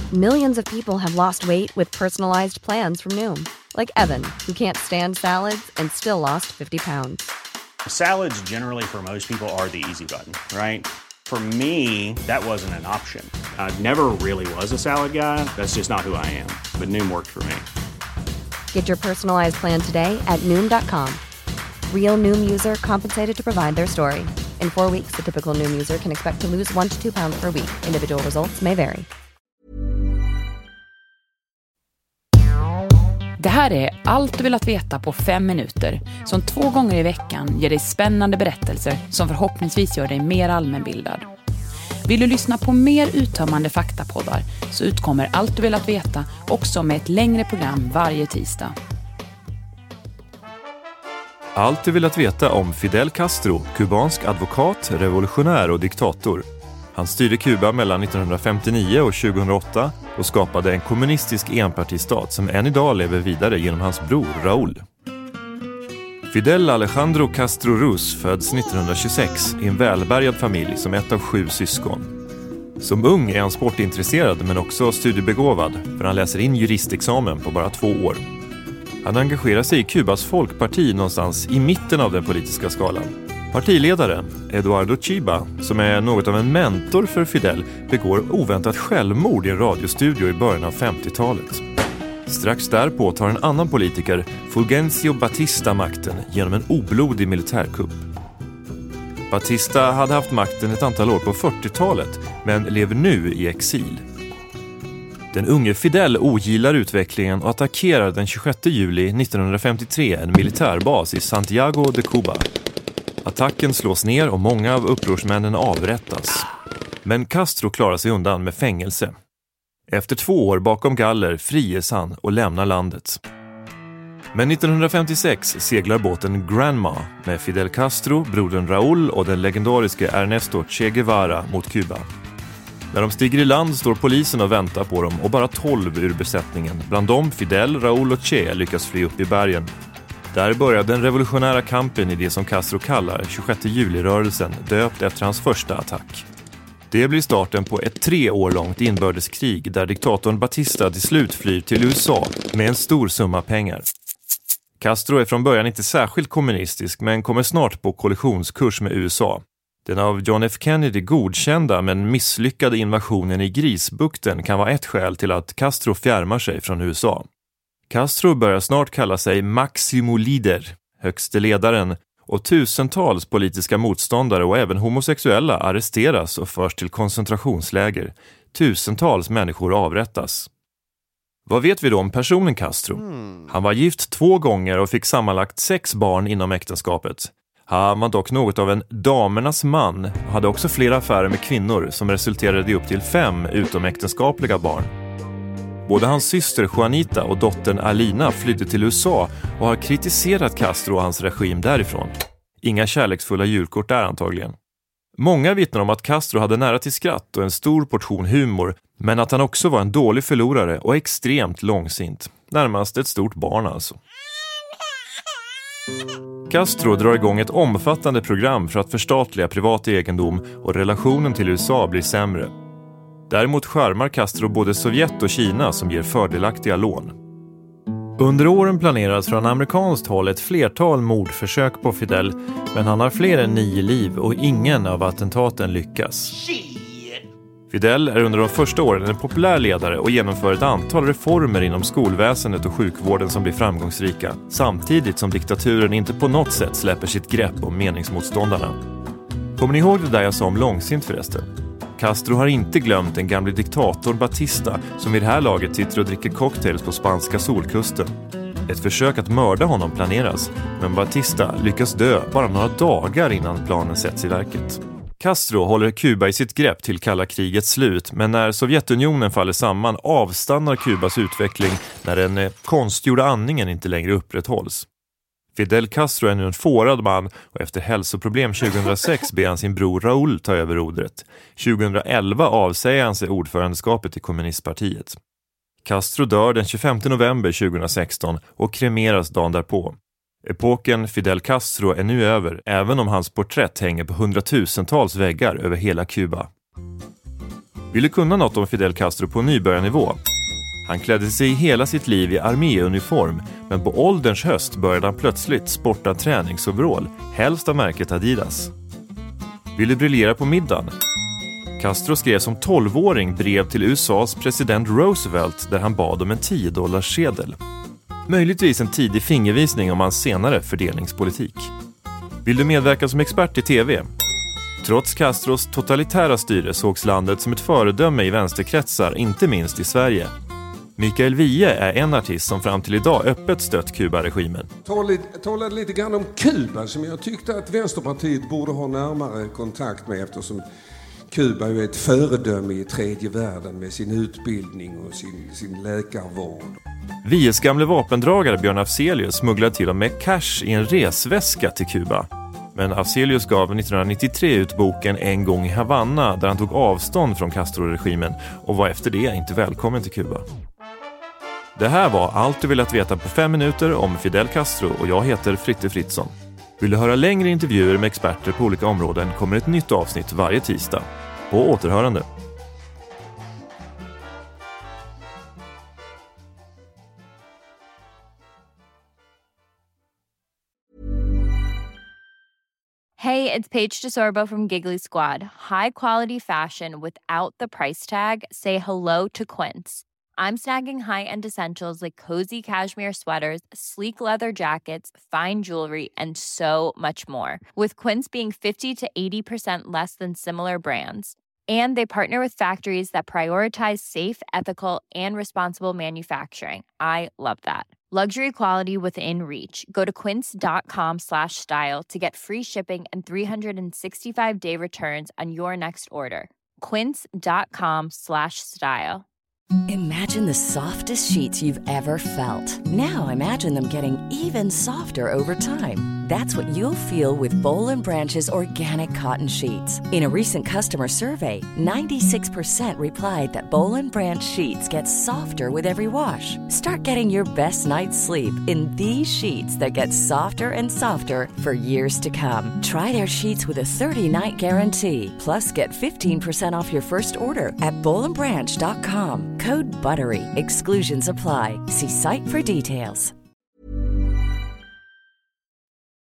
Millions of people have lost weight with personalized plans from Noom. Like Evan, who can't stand salads and still lost 50 pounds. Salads generally for most people are the easy button, right? For me, that wasn't an option. I never really was a salad guy. That's just not who I am. But Noom worked for me. Get your personalized plan today at Noom.com. Real Noom user compensated to provide their story. In 4 weeks, the typical Noom user can expect to lose 1 to 2 pounds per week. Individual results may vary. Det här är Allt du vill att veta på 5 minuter, som 2 gånger i veckan ger dig spännande berättelser som förhoppningsvis gör dig mer allmänbildad. Vill du lyssna på mer uttömmande faktapoddar så utkommer Allt du vill att veta också med ett längre program varje tisdag. Allt du vill att veta om Fidel Castro, kubansk advokat, revolutionär och diktator. Han styrde Kuba mellan 1959 och 2008 och skapade en kommunistisk enpartistat som än idag lever vidare genom hans bror Raúl. Fidel Alejandro Castro Ruz föds 1926 i en välbärgad familj som ett av 7 syskon. Som ung är han sportintresserad men också studiebegåvad, för han läser in juristexamen på bara 2 år. Han engagerar sig i Kubas folkparti någonstans i mitten av den politiska skalan. Partiledare Eduardo Chiba, som är något av en mentor för Fidel, begår oväntat självmord i en radiostudio i början av 50-talet. Strax därpå tar en annan politiker, Fulgencio Batista, makten genom en oblodig militärkupp. Batista hade haft makten ett antal år på 40-talet, men lever nu i exil. Den unge Fidel ogillar utvecklingen och attackerar den 26 juli 1953 en militärbas i Santiago de Cuba. Attacken slås ner och många av upprorsmännen avrättas. Men Castro klarar sig undan med fängelse. Efter 2 år bakom galler friges han och lämnar landet. Men 1956 seglar båten Granma med Fidel Castro, brodern Raúl och den legendariske Ernesto Che Guevara mot Kuba. När de stiger i land står polisen och väntar på dem och bara 12 ur besättningen. Bland dem Fidel, Raúl och Che lyckas fly upp i bergen. Där börjar den revolutionära kampen i det som Castro kallar 26 juli-rörelsen, döpt efter hans första attack. Det blir starten på ett 3 år långt inbördeskrig där diktatorn Batista till slut flyr till USA med en stor summa pengar. Castro är från början inte särskilt kommunistisk men kommer snart på kollisionskurs med USA. Den av John F. Kennedy godkända men misslyckade invasionen i Grisbukten kan vara ett skäl till att Castro fjärmar sig från USA. Castro börjar snart kalla sig Maximo Líder, högste ledaren, och tusentals politiska motståndare och även homosexuella arresteras och förs till koncentrationsläger. Tusentals människor avrättas. Vad vet vi då om personen Castro? Han var gift 2 gånger och fick sammanlagt 6 barn inom äktenskapet. Han var dock något av en damernas man och hade också flera affärer med kvinnor som resulterade i upp till 5 utomäktenskapliga barn. Både hans syster Juanita och dottern Alina flydde till USA och har kritiserat Castro och hans regim därifrån. Inga kärleksfulla julkort där antagligen. Många vittnar om att Castro hade nära till skratt och en stor portion humor, men att han också var en dålig förlorare och extremt långsint. Närmast ett stort barn alltså. Castro drar igång ett omfattande program för att förstatliga privat egendom och relationen till USA blir sämre. Däremot skärmar Castro både Sovjet och Kina som ger fördelaktiga lån. Under åren planeras från amerikanskt håll ett flertal mordförsök på Fidel, men han har fler än 9 liv och ingen av attentaten lyckas. Fidel är under de första åren en populär ledare och genomför ett antal reformer inom skolväsendet och sjukvården som blir framgångsrika, samtidigt som diktaturen inte på något sätt släpper sitt grepp om meningsmotståndarna. Kommer ni ihåg det där jag sa om långsint förresten? Castro har inte glömt den gamla diktator Batista som vid det här laget sitter och dricker cocktails på spanska solkusten. Ett försök att mörda honom planeras, men Batista lyckas dö bara några dagar innan planen sätts i verket. Castro håller Kuba i sitt grepp till kalla krigets slut, men när Sovjetunionen faller samman avstannar Kubas utveckling när den konstgjorda andningen inte längre upprätthålls. Fidel Castro är nu en fårad man och efter hälsoproblem 2006 ber han sin bror Raúl ta över rodret. 2011 avsäger han sig ordförandeskapet i kommunistpartiet. Castro dör den 25 november 2016 och kremeras dagen därpå. Epoken Fidel Castro är nu över, även om hans porträtt hänger på hundratusentals väggar över hela Kuba. Vill du kunna något om Fidel Castro på nybörjarnivå? Han klädde sig hela sitt liv i arméuniform, men på ålderns höst började han plötsligt sporta träningsoverall, helst av märket Adidas. Vill du briljera på middagen? Castro skrev som 12-åring brev till USAs president Roosevelt där han bad om en $10-sedel. Möjligtvis en tidig fingervisning om hans senare fördelningspolitik. Vill du medverka som expert i TV? Trots Castros totalitära styre sågs landet som ett föredöme i vänsterkretsar, inte minst i Sverige. Mikael Wiehe är en artist som fram till idag öppet stött Kuba-regimen. Talade lite grann om Kuba som jag tyckte att Vänsterpartiet borde ha närmare kontakt med, eftersom Kuba är ett föredöme i tredje världen med sin utbildning och sin läkarvård. Wiehes gamle vapendragare Björn Afzelius smugglade till och med cash i en resväska till Kuba. Men Afzelius gav 1993 ut boken En gång i Havanna där han tog avstånd från Castro-regimen och var efter det inte välkommen till Kuba. Det här var allt du velat veta på 5 minuter om Fidel Castro och jag heter Fritte Fritzson. Vill du höra längre intervjuer med experter på olika områden kommer ett nytt avsnitt varje tisdag. På återhörande. Hey, it's Paige DeSorbo from Giggly Squad. High quality fashion without the price tag. Say hello to Quince. I'm snagging high-end essentials like cozy cashmere sweaters, sleek leather jackets, fine jewelry, and so much more. With Quince being 50 to 80% less than similar brands. And they partner with factories that prioritize safe, ethical, and responsible manufacturing. I love that. Luxury quality within reach. Go to quince.com/style to get free shipping and 365-day returns on your next order. Quince.com/style. Imagine the softest sheets you've ever felt. Now imagine them getting even softer over time. That's what you'll feel with Boll & Branch's organic cotton sheets. In a recent customer survey, 96% replied that Boll & Branch sheets get softer with every wash. Start getting your best night's sleep in these sheets that get softer and softer for years to come. Try their sheets with a 30-night guarantee. Plus, get 15% off your first order at bollandbranch.com. Code BUTTERY. Exclusions apply. See site for details.